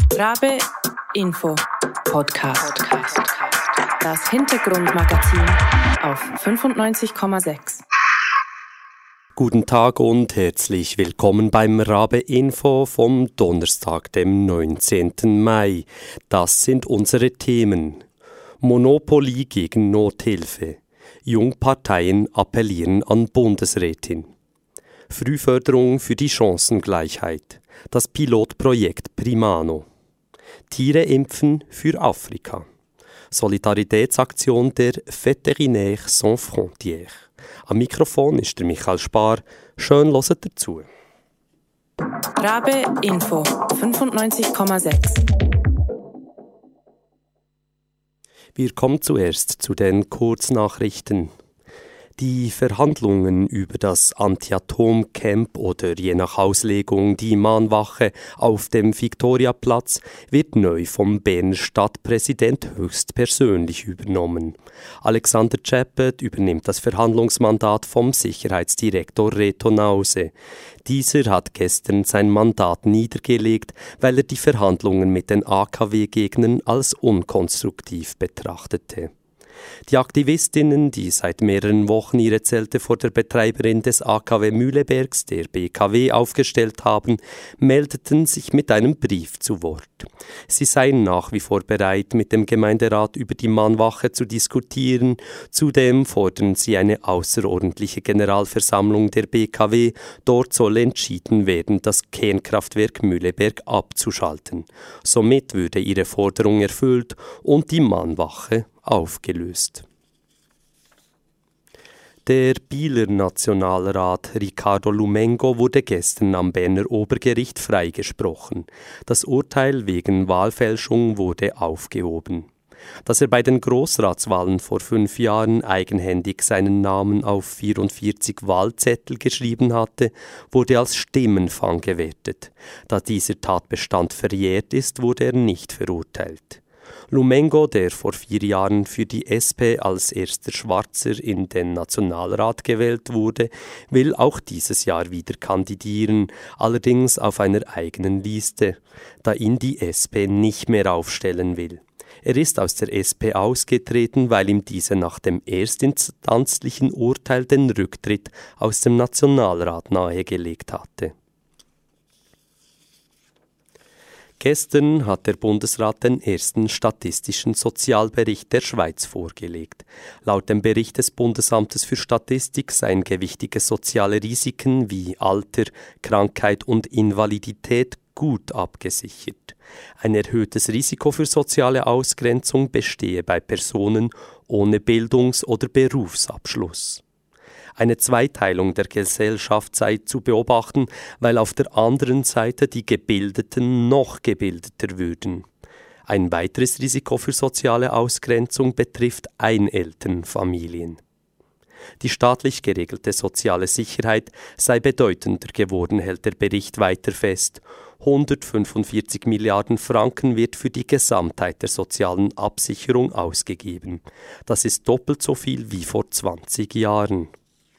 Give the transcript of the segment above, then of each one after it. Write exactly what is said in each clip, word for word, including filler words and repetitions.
Rabe Info Podcast. Das Hintergrundmagazin auf fünfundneunzig Komma sechs. Guten Tag und herzlich willkommen beim Rabe Info vom Donnerstag, dem neunzehnten Mai. Das sind unsere Themen. Monopoly gegen Nothilfe. Jungparteien appellieren an Bundesrätin. Frühförderung für die Chancengleichheit. Das Pilotprojekt Primano. Tiere impfen für Afrika. Solidaritätsaktion der Vétérinaires Sans Frontières. Am Mikrofon ist der Michael Spar. Schön hört dazu. Rabe Info fünfundneunzig Komma sechs. Wir kommen zuerst zu den Kurznachrichten. Die Verhandlungen über das Anti-Atom-Camp oder je nach Auslegung die Mahnwache auf dem Viktoriaplatz wird neu vom Berner Stadtpräsident höchstpersönlich übernommen. Alexander Czeppet übernimmt das Verhandlungsmandat vom Sicherheitsdirektor Reto Nause. Dieser hat gestern sein Mandat niedergelegt, weil er die Verhandlungen mit den A K W-Gegnern als unkonstruktiv betrachtete. Die Aktivistinnen, die seit mehreren Wochen ihre Zelte vor der Betreiberin des A K W Mühlebergs, der B K W, aufgestellt haben, meldeten sich mit einem Brief zu Wort. Sie seien nach wie vor bereit, mit dem Gemeinderat über die Mahnwache zu diskutieren. Zudem fordern sie eine außerordentliche Generalversammlung der B K W. Dort soll entschieden werden, das Kernkraftwerk Mühleberg abzuschalten. Somit würde ihre Forderung erfüllt und die Mahnwache aufgelöst. Der Bieler Nationalrat Ricardo Lumengo wurde gestern am Berner Obergericht freigesprochen. Das Urteil wegen Wahlfälschung wurde aufgehoben. Dass er bei den Grossratswahlen vor fünf Jahren eigenhändig seinen Namen auf vierundvierzig Wahlzettel geschrieben hatte, wurde als Stimmenfang gewertet. Da dieser Tatbestand verjährt ist, wurde er nicht verurteilt. Lumengo, der vor vier Jahren für die S P als erster Schwarzer in den Nationalrat gewählt wurde, will auch dieses Jahr wieder kandidieren, allerdings auf einer eigenen Liste, da ihn die S P nicht mehr aufstellen will. Er ist aus der S P ausgetreten, weil ihm diese nach dem erstinstanzlichen Urteil den Rücktritt aus dem Nationalrat nahegelegt hatte. Gestern hat der Bundesrat den ersten statistischen Sozialbericht der Schweiz vorgelegt. Laut dem Bericht des Bundesamtes für Statistik seien gewichtige soziale Risiken wie Alter, Krankheit und Invalidität gut abgesichert. Ein erhöhtes Risiko für soziale Ausgrenzung bestehe bei Personen ohne Bildungs- oder Berufsabschluss. Eine Zweiteilung der Gesellschaft sei zu beobachten, weil auf der anderen Seite die Gebildeten noch gebildeter würden. Ein weiteres Risiko für soziale Ausgrenzung betrifft Einelternfamilien. Die staatlich geregelte soziale Sicherheit sei bedeutender geworden, hält der Bericht weiter fest. hundertfünfundvierzig Milliarden Franken wird für die Gesamtheit der sozialen Absicherung ausgegeben. Das ist doppelt so viel wie vor zwanzig Jahren.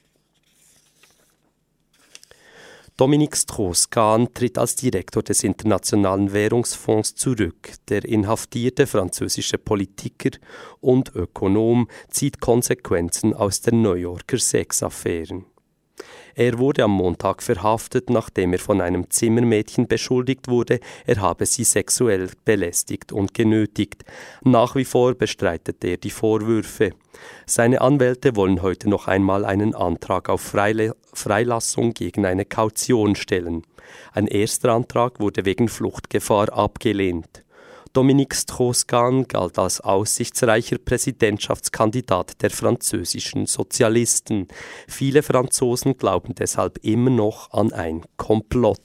Dominique Strauss-Kahn tritt als Direktor des Internationalen Währungsfonds zurück. Der inhaftierte französische Politiker und Ökonom zieht Konsequenzen aus der New Yorker Sexaffären. Er wurde am Montag verhaftet, nachdem er von einem Zimmermädchen beschuldigt wurde, er habe sie sexuell belästigt und genötigt. Nach wie vor bestreitet er die Vorwürfe. Seine Anwälte wollen heute noch einmal einen Antrag auf Freile- Freilassung gegen eine Kaution stellen. Ein erster Antrag wurde wegen Fluchtgefahr abgelehnt. Dominique Strauss-Kahn galt als aussichtsreicher Präsidentschaftskandidat der französischen Sozialisten. Viele Franzosen glauben deshalb immer noch an ein Komplott.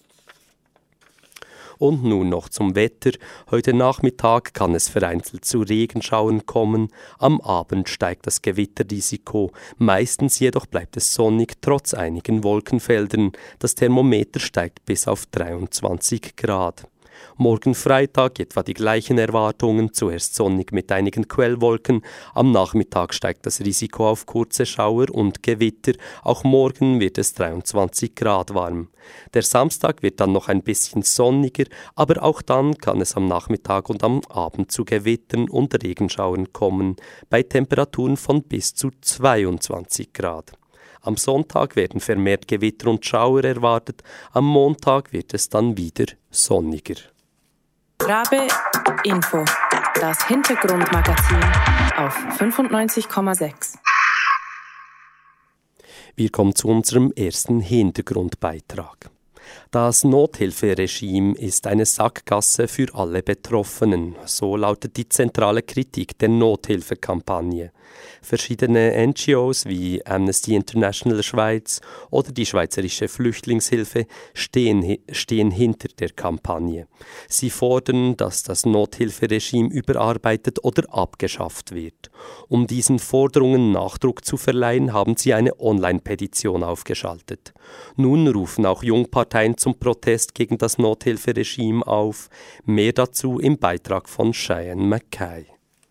Und nun noch zum Wetter. Heute Nachmittag kann es vereinzelt zu Regenschauern kommen. Am Abend steigt das Gewitterrisiko. Meistens jedoch bleibt es sonnig, trotz einigen Wolkenfeldern. Das Thermometer steigt bis auf dreiundzwanzig Grad. Morgen Freitag etwa die gleichen Erwartungen, zuerst sonnig mit einigen Quellwolken, am Nachmittag steigt das Risiko auf kurze Schauer und Gewitter, auch morgen wird es dreiundzwanzig Grad warm. Der Samstag wird dann noch ein bisschen sonniger, aber auch dann kann es am Nachmittag und am Abend zu Gewittern und Regenschauern kommen, bei Temperaturen von bis zu zweiundzwanzig Grad. Am Sonntag werden vermehrt Gewitter und Schauer erwartet, am Montag wird es dann wieder sonniger. Rabe Info, das Hintergrundmagazin auf fünfundneunzig Komma sechs. Wir kommen zu unserem ersten Hintergrundbeitrag. Das Nothilferegime ist eine Sackgasse für alle Betroffenen. So lautet die zentrale Kritik der Nothilfekampagne. Verschiedene N G Os wie Amnesty International Schweiz oder die Schweizerische Flüchtlingshilfe stehen, stehen hinter der Kampagne. Sie fordern, dass das Nothilferegime überarbeitet oder abgeschafft wird. Um diesen Forderungen Nachdruck zu verleihen, haben sie eine Online-Petition aufgeschaltet. Nun rufen auch Jungparteien zum Protest gegen das Nothilferegime auf. Mehr dazu im Beitrag von Cheyenne Mackay.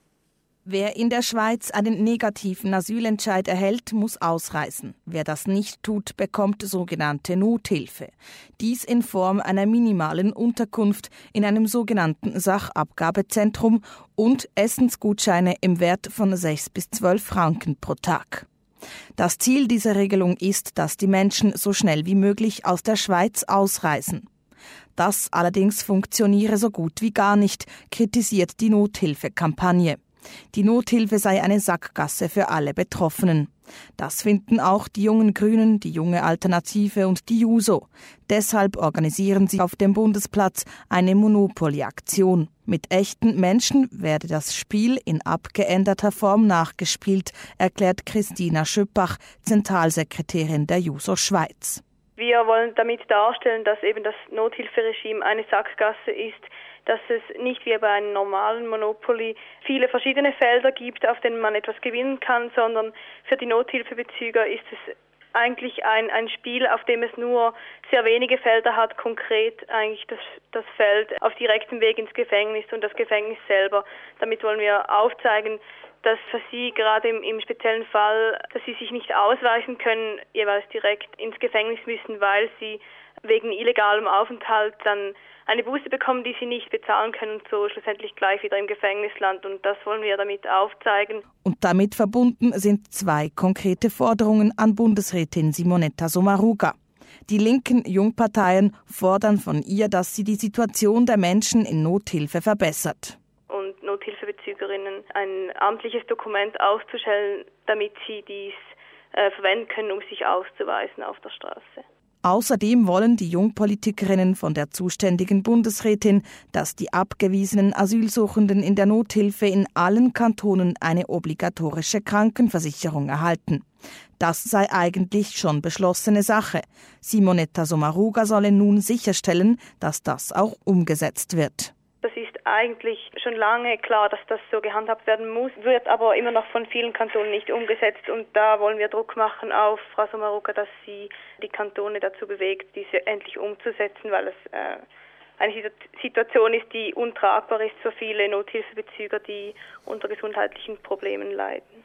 Wer in der Schweiz einen negativen Asylentscheid erhält, muss ausreisen. Wer das nicht tut, bekommt sogenannte Nothilfe. Dies in Form einer minimalen Unterkunft in einem sogenannten Sachabgabezentrum und Essensgutscheine im Wert von sechs bis zwölf Franken pro Tag. Das Ziel dieser Regelung ist, dass die Menschen so schnell wie möglich aus der Schweiz ausreisen. Das allerdings funktioniere so gut wie gar nicht, kritisiert die Nothilfekampagne. Die Nothilfe sei eine Sackgasse für alle Betroffenen. Das finden auch die jungen Grünen, die junge Alternative und die JUSO. Deshalb organisieren sie auf dem Bundesplatz eine Monopoly-Aktion. Mit echten Menschen werde das Spiel in abgeänderter Form nachgespielt, erklärt Christina Schüppach, Zentralsekretärin der JUSO Schweiz. Wir wollen damit darstellen, dass eben das Nothilferegime eine Sackgasse ist, dass es nicht wie bei einem normalen Monopoly viele verschiedene Felder gibt, auf denen man etwas gewinnen kann, sondern für die Nothilfebezüger ist es eigentlich ein, ein Spiel, auf dem es nur sehr wenige Felder hat, konkret eigentlich das, das Feld auf direktem Weg ins Gefängnis und das Gefängnis selber. Damit wollen wir aufzeigen, dass für sie gerade im, im speziellen Fall, dass sie sich nicht ausweichen können, jeweils direkt ins Gefängnis müssen, weil sie wegen illegalem Aufenthalt dann eine Buße bekommen, die sie nicht bezahlen können und so schlussendlich gleich wieder im Gefängnis landen. Und das wollen wir damit aufzeigen. Und damit verbunden sind zwei konkrete Forderungen an Bundesrätin Simonetta Sommaruga. Die linken Jungparteien fordern von ihr, dass sie die Situation der Menschen in Nothilfe verbessert. Und Nothilfebezügerinnen ein amtliches Dokument auszustellen, damit sie dies äh, verwenden können, um sich auszuweisen auf der Straße. Außerdem wollen die Jungpolitikerinnen von der zuständigen Bundesrätin, dass die abgewiesenen Asylsuchenden in der Nothilfe in allen Kantonen eine obligatorische Krankenversicherung erhalten. Das sei eigentlich schon beschlossene Sache. Simonetta Sommaruga solle nun sicherstellen, dass das auch umgesetzt wird. Das ist eigentlich schon lange klar, dass das so gehandhabt werden muss, wird aber immer noch von vielen Kantonen nicht umgesetzt. Und da wollen wir Druck machen auf Frau Sommaruga, dass sie die Kantone dazu bewegt, diese endlich umzusetzen, weil es äh, eine Situation ist, die untragbar ist für viele Nothilfebezüger, die unter gesundheitlichen Problemen leiden.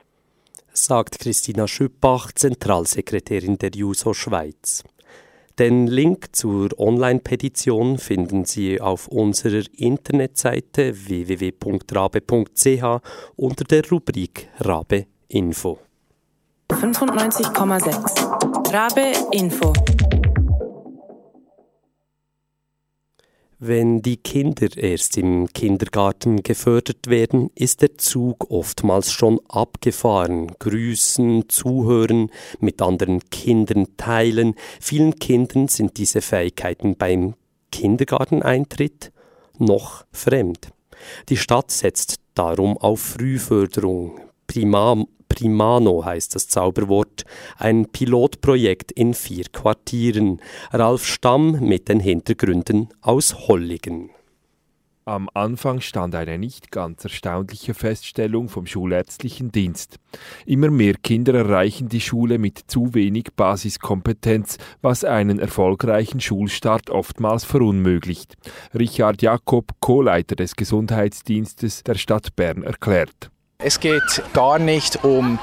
Sagt Christina Schüppach, Zentralsekretärin der JUSO Schweiz. Den Link zur Online-Petition finden Sie auf unserer Internetseite w w w punkt rabe punkt c h unter der Rubrik Rabe Info. fünfundneunzig Komma sechs Rabe Info. Wenn die Kinder erst im Kindergarten gefördert werden, ist der Zug oftmals schon abgefahren. Grüßen, zuhören, mit anderen Kindern teilen. Vielen Kindern sind diese Fähigkeiten beim Kindergarteneintritt noch fremd. Die Stadt setzt darum auf Frühförderung. Prima, Primano heißt das Zauberwort, ein Pilotprojekt in vier Quartieren. Ralf Stamm mit den Hintergründen aus Holligen. Am Anfang stand eine nicht ganz erstaunliche Feststellung vom Schulärztlichen Dienst. Immer mehr Kinder erreichen die Schule mit zu wenig Basiskompetenz, was einen erfolgreichen Schulstart oftmals verunmöglicht. Richard Jakob, Co-Leiter des Gesundheitsdienstes der Stadt Bern, erklärt. Es geht gar nicht um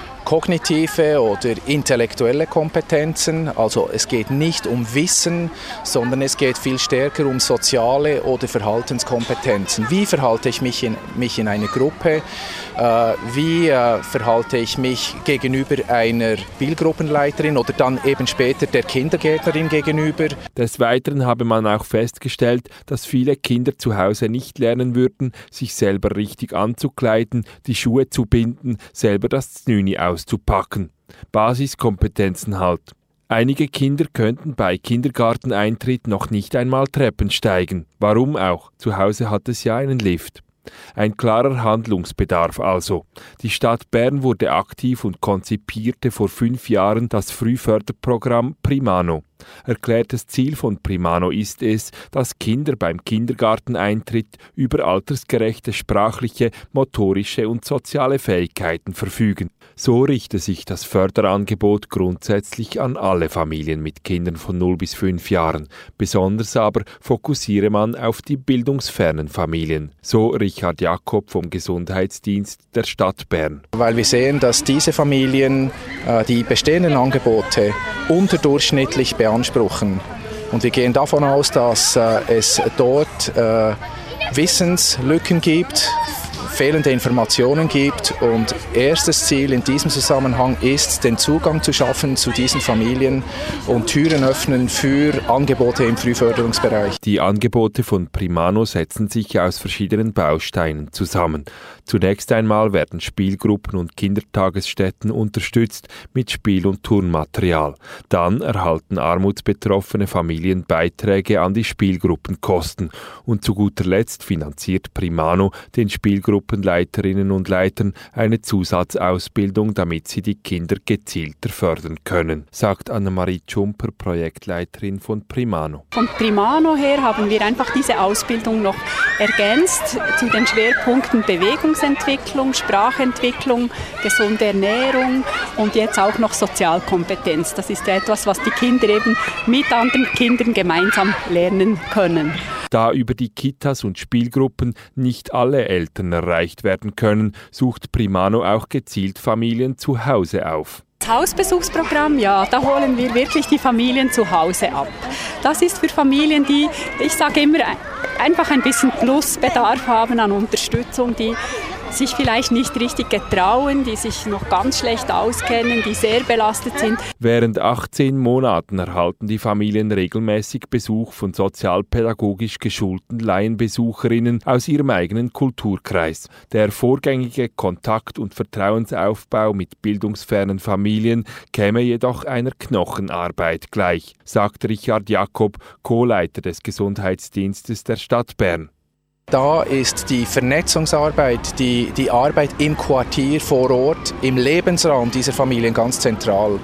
kognitive oder intellektuelle Kompetenzen, also es geht nicht um Wissen, sondern es geht viel stärker um soziale oder Verhaltenskompetenzen. Wie verhalte ich mich in, mich in einer Gruppe? Äh, wie äh, verhalte ich mich gegenüber einer Spielgruppenleiterin oder dann eben später der Kindergärtnerin gegenüber? Des Weiteren habe man auch festgestellt, dass viele Kinder zu Hause nicht lernen würden, sich selber richtig anzukleiden, die Schuhe zu binden, selber das Znüni auszupacken. Basiskompetenzen halt. Einige Kinder könnten bei Kindergarteneintritt noch nicht einmal Treppen steigen. Warum auch? Zu Hause hat es ja einen Lift. Ein klarer Handlungsbedarf also. Die Stadt Bern wurde aktiv und konzipierte vor fünf Jahren das Frühförderprogramm Primano. Erklärtes Ziel von Primano ist es, dass Kinder beim Kindergarteneintritt über altersgerechte sprachliche, motorische und soziale Fähigkeiten verfügen. So richte sich das Förderangebot grundsätzlich an alle Familien mit Kindern von null bis fünf Jahren. Besonders aber fokussiere man auf die bildungsfernen Familien. So Richard Jakob vom Gesundheitsdienst der Stadt Bern. Weil wir sehen, dass diese Familien äh, die bestehenden Angebote unterdurchschnittlich beanspruchen. Und wir gehen davon aus, dass äh, es dort äh, Wissenslücken gibt, fehlende Informationen gibt und erstes Ziel in diesem Zusammenhang ist, den Zugang zu schaffen zu diesen Familien und Türen öffnen für Angebote im Frühförderungsbereich. Die Angebote von Primano setzen sich aus verschiedenen Bausteinen zusammen. Zunächst einmal werden Spielgruppen und Kindertagesstätten unterstützt mit Spiel- und Turnmaterial. Dann erhalten armutsbetroffene Familien Beiträge an die Spielgruppenkosten. Und zu guter Letzt finanziert Primano den Spielgruppenleiterinnen und Leitern eine Zusatzausbildung, damit sie die Kinder gezielter fördern können, sagt Annemarie Tschumper, Projektleiterin von Primano. Von Primano her haben wir einfach diese Ausbildung noch ergänzt zu den Schwerpunkten Bewegung, Entwicklung, Sprachentwicklung, gesunde Ernährung und jetzt auch noch Sozialkompetenz. Das ist etwas, was die Kinder eben mit anderen Kindern gemeinsam lernen können. Da über die Kitas und Spielgruppen nicht alle Eltern erreicht werden können, sucht Primano auch gezielt Familien zu Hause auf. Das Hausbesuchsprogramm, ja, da holen wir wirklich die Familien zu Hause ab. Das ist für Familien, die, ich sage immer, einfach ein bisschen Plusbedarf haben an Unterstützung, die sich vielleicht nicht richtig getrauen, die sich noch ganz schlecht auskennen, die sehr belastet sind. Während achtzehn Monaten erhalten die Familien regelmäßig Besuch von sozialpädagogisch geschulten Laienbesucherinnen aus ihrem eigenen Kulturkreis. Der vorgängige Kontakt- und Vertrauensaufbau mit bildungsfernen Familien käme jedoch einer Knochenarbeit gleich, sagt Richard Jakob, Co-Leiter des Gesundheitsdienstes der Stadt Bern. Da ist die Vernetzungsarbeit, die, die Arbeit im Quartier vor Ort, im Lebensraum dieser Familien ganz zentral.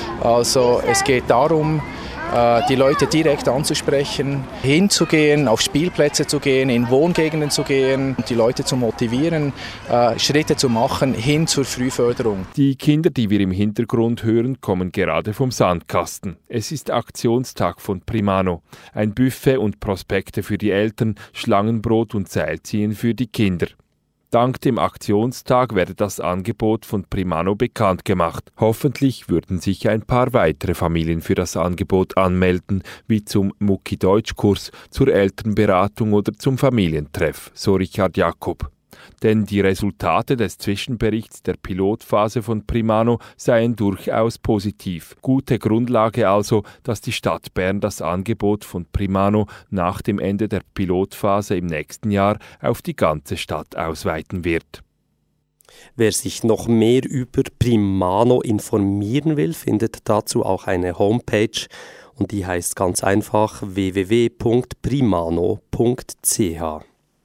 Also es geht darum, die Leute direkt anzusprechen, hinzugehen, auf Spielplätze zu gehen, in Wohngegenden zu gehen, die Leute zu motivieren, Schritte zu machen hin zur Frühförderung. Die Kinder, die wir im Hintergrund hören, kommen gerade vom Sandkasten. Es ist Aktionstag von Primano. Ein Buffet und Prospekte für die Eltern, Schlangenbrot und Seilziehen für die Kinder. Dank dem Aktionstag werde das Angebot von Primano bekannt gemacht. Hoffentlich würden sich ein paar weitere Familien für das Angebot anmelden, wie zum Mucki-Deutsch-Kurs, zur Elternberatung oder zum Familientreff, so Richard Jakob. Denn die Resultate des Zwischenberichts der Pilotphase von Primano seien durchaus positiv. Gute Grundlage also, dass die Stadt Bern das Angebot von Primano nach dem Ende der Pilotphase im nächsten Jahr auf die ganze Stadt ausweiten wird. Wer sich noch mehr über Primano informieren will, findet dazu auch eine Homepage und die heißt ganz einfach w w w punkt primano punkt c h.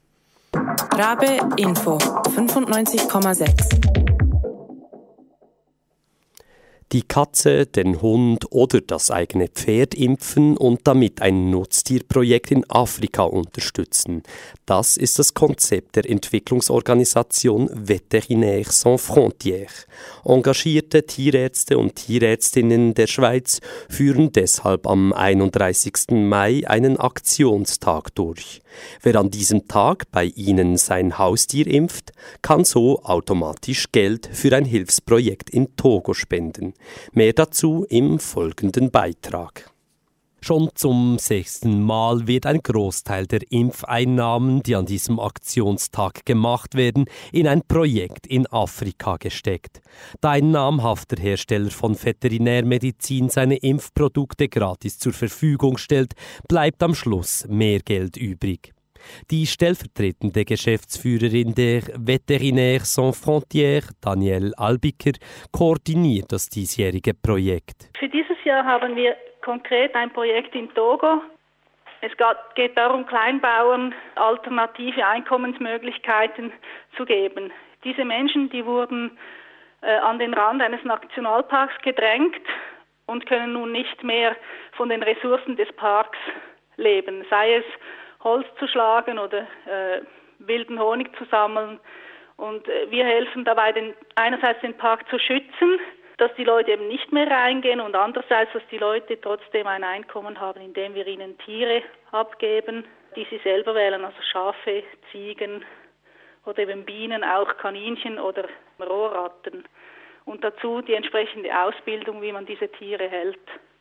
Rabe Info fünfundneunzig Komma sechs. Die Katze, den Hund oder das eigene Pferd impfen und damit ein Nutztierprojekt in Afrika unterstützen. Das ist das Konzept der Entwicklungsorganisation Vétérinaires Sans Frontières. Engagierte Tierärzte und Tierärztinnen der Schweiz führen deshalb am einunddreißigsten Mai einen Aktionstag durch. Wer an diesem Tag bei ihnen sein Haustier impft, kann so automatisch Geld für ein Hilfsprojekt in Togo spenden. Mehr dazu im folgenden Beitrag. Schon zum sechsten Mal wird ein Großteil der Impfeinnahmen, die an diesem Aktionstag gemacht werden, in ein Projekt in Afrika gesteckt. Da ein namhafter Hersteller von Veterinärmedizin seine Impfprodukte gratis zur Verfügung stellt, bleibt am Schluss mehr Geld übrig. Die stellvertretende Geschäftsführerin der Vétérinaires Sans Frontières, Danielle Albiker, koordiniert das diesjährige Projekt. Für dieses Jahr haben wir konkret ein Projekt in Togo. Es geht darum, Kleinbauern alternative Einkommensmöglichkeiten zu geben. Diese Menschen, die wurden äh, an den Rand eines Nationalparks gedrängt und können nun nicht mehr von den Ressourcen des Parks leben, sei es Holz zu schlagen oder äh, wilden Honig zu sammeln. Und äh, wir helfen dabei, den, einerseits den Park zu schützen, dass die Leute eben nicht mehr reingehen und andererseits, dass die Leute trotzdem ein Einkommen haben, indem wir ihnen Tiere abgeben, die sie selber wählen, also Schafe, Ziegen oder eben Bienen, auch Kaninchen oder Rohrratten. Und dazu die entsprechende Ausbildung, wie man diese Tiere hält.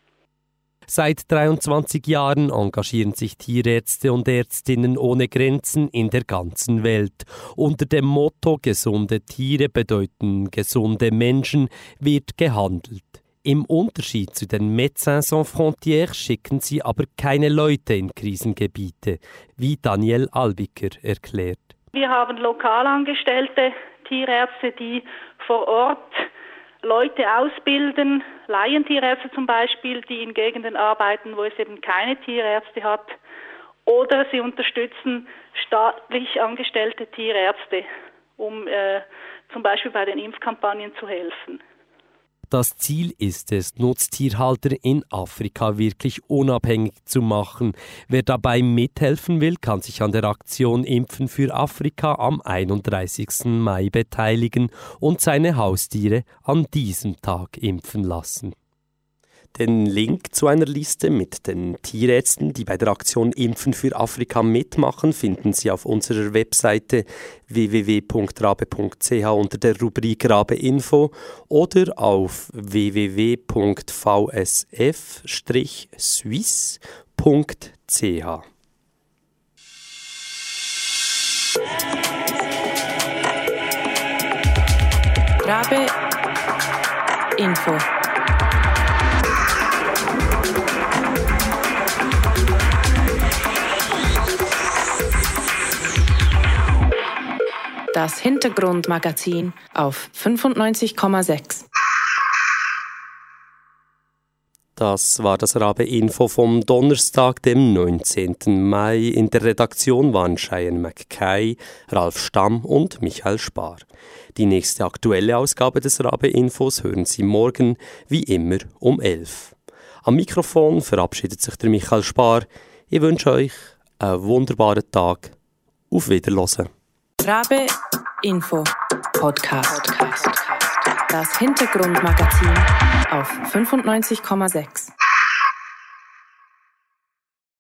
Seit dreiundzwanzig Jahren engagieren sich Tierärzte und Ärztinnen ohne Grenzen in der ganzen Welt. Unter dem Motto "Gesunde Tiere bedeuten gesunde Menschen" wird gehandelt. Im Unterschied zu den Médecins Sans Frontières schicken sie aber keine Leute in Krisengebiete, wie Danielle Albiker erklärt. Wir haben lokal angestellte Tierärzte, die vor Ort Leute ausbilden, Laientierärzte zum Beispiel, die in Gegenden arbeiten, wo es eben keine Tierärzte hat. Oder sie unterstützen staatlich angestellte Tierärzte, um äh, zum Beispiel bei den Impfkampagnen zu helfen. Das Ziel ist es, Nutztierhalter in Afrika wirklich unabhängig zu machen. Wer dabei mithelfen will, kann sich an der Aktion Impfen für Afrika am einunddreißigsten Mai beteiligen und seine Haustiere an diesem Tag impfen lassen. Den Link zu einer Liste mit den Tierärzten, die bei der Aktion Impfen für Afrika mitmachen, finden Sie auf unserer Webseite w w w punkt rabe punkt c h unter der Rubrik Rabe Info oder auf w w w punkt v s f suisse punkt c h. Rabe Info. Das Hintergrundmagazin auf fünfundneunzig Komma sechs. Das war das Rabe-Info vom Donnerstag, dem neunzehnten Mai. In der Redaktion waren Cheyenne McKay, Ralf Stamm und Michael Spar. Die nächste aktuelle Ausgabe des Rabe-Infos hören Sie morgen, wie immer, um elf. Am Mikrofon verabschiedet sich der Michael Spar. Ich wünsche euch einen wunderbaren Tag. Auf Wiederhören. Rabe Info Podcast. Das Hintergrundmagazin auf fünfundneunzig Komma sechs.